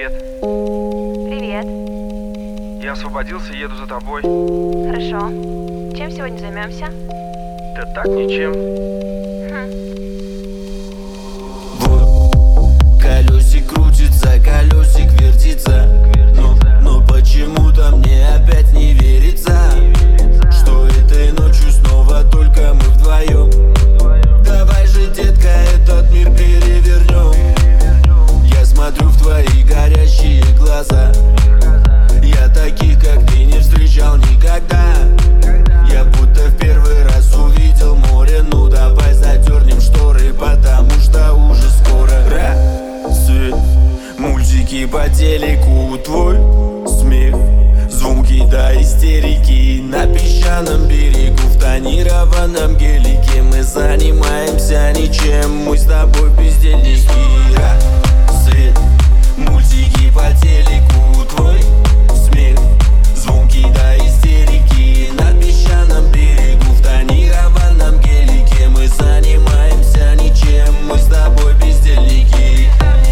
Привет. Привет. Я освободился и еду за тобой. Хорошо. Чем сегодня займемся? Да так, ничем. Вот колесик крутится, колесик вертится. Но почему-то мне опять не верится, что этой ночью снова только мы вдвоем. Давай же, детка, этот мир перевернем. Я смотрю в твои горящие глаза. Я таких, как ты, не встречал никогда. Я будто в первый раз увидел море. Ну давай задернем шторы, потому что уже скоро рассвет. Мультики по телеку, твой смех, звуки до истерики. На песчаном берегу в тонированном гелике мы занимаемся ничем, мы с тобой бездельники. Рассвет. Мультики по телеку, твой смех, звуки до истерики. На песчаном берегу в тонированном гелике мы занимаемся ничем, мы с тобой бездельники.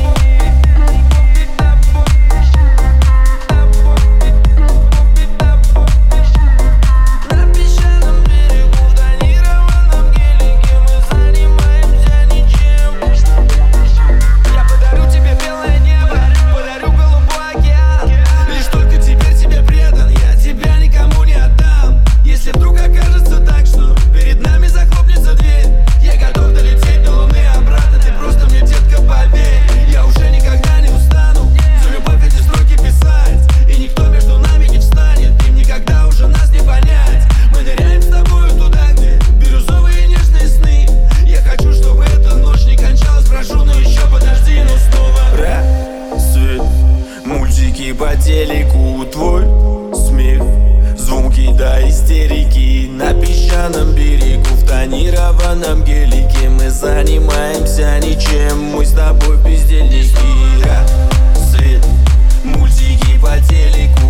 По телеку, твой смех, звуки до истерики. На песчаном берегу в тонированном гелике мы занимаемся ничем, мы с тобой бездельники. Рассвет. Мультики по телеку.